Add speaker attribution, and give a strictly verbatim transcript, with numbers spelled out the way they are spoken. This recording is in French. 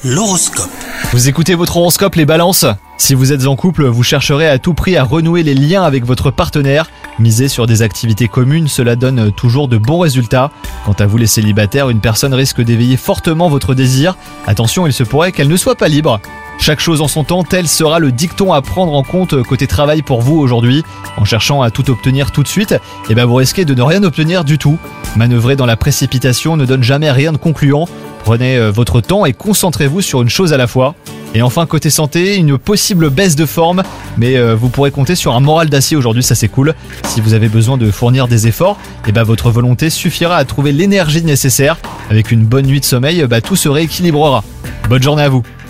Speaker 1: L'horoscope.
Speaker 2: Vous écoutez votre horoscope les balances ? Si vous êtes en couple, vous chercherez à tout prix à renouer les liens avec votre partenaire. Misez sur des activités communes, cela donne toujours de bons résultats. Quant à vous les célibataires, une personne risque d'éveiller fortement votre désir. Attention, il se pourrait qu'elle ne soit pas libre. Chaque chose en son temps, tel sera le dicton à prendre en compte côté travail pour vous aujourd'hui. En cherchant à tout obtenir tout de suite, eh ben vous risquez de ne rien obtenir du tout. Manœuvrer dans la précipitation ne donne jamais rien de concluant. Prenez votre temps et concentrez-vous sur une chose à la fois. Et enfin, côté santé, une possible baisse de forme, mais euh, vous pourrez compter sur un moral d'acier aujourd'hui, ça c'est cool. Si vous avez besoin de fournir des efforts, eh ben votre volonté suffira à trouver l'énergie nécessaire. Avec une bonne nuit de sommeil, bah, tout se rééquilibrera. Bonne journée à vous.